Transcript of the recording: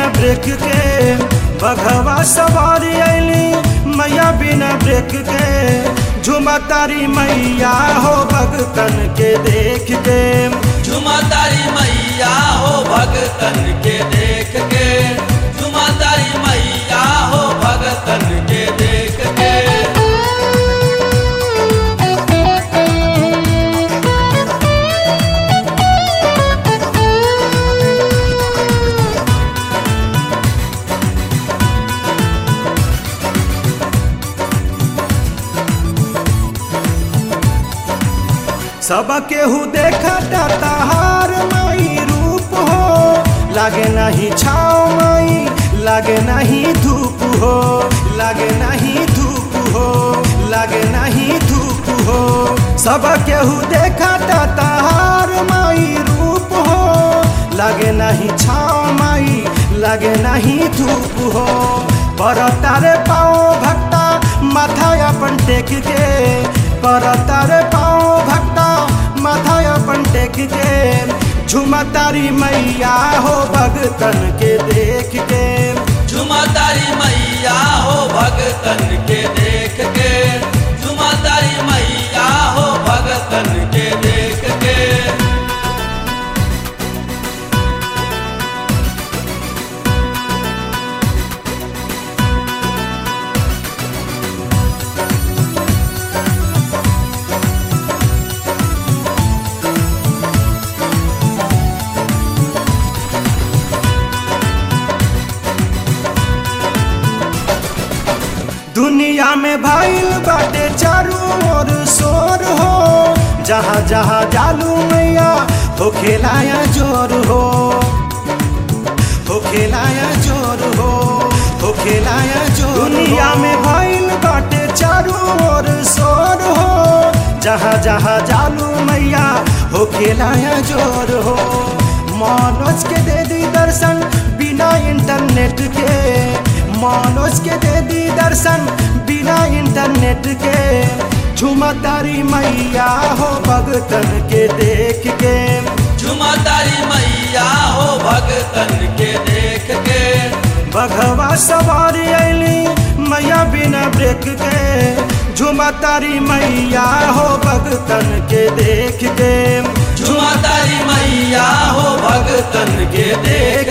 बिना ब्रेक के बघवा सवारी अली मैया बिना ब्रेक के झुमा तारी मैया हो भगतन के देख के झुमा तारी मैया हो भगतन के देख के झुमा तारी मैया हो भगतन के देख के सब केहू देखा ताहार माई रूप हो लागे नहीं छाव माई लागे नहीं धूप हो लागे नहीं धूप हो लागे नहीं धूप हो सब केहू देखा ताहार माई रूप हो लागे नहीं छाव माई लागे नहीं धूप हो पर तारे पाओ भक्ता माथा अपन टेक के पर तारे पाओ भक्ता माथा अपन टेक के झुमा तारी मैया हो भगतन के देख के झुमा तारी मैया हो भगतन के देख के झुमा तारी मैया हो भगतन के देख के दुनिया में भाईल बाटे चारों ओर शोर हो जहाँ जहाँ जालू मैया हो खेलाया जोर हो खेलाया जोर हो खेलाया जोर। दुनिया में भाईल बाटे चारों ओर शोर हो जहाँ जहाँ जालू मैया हो खेलाया जोर हो मनोज के दे दी दर्शन बिना इंटरनेट के मनोज के दे दी दर्शन बिना इंटरनेट के झुमा तारी मैया हो भगतन के देख के झुमा तारी मैया हो भगतन के देख के बघवा सवारी अली मैया बिना ब्रेक के झुमा तारी मैया हो भगतन के देख के झुमा तारी मैया हो भगतन के देख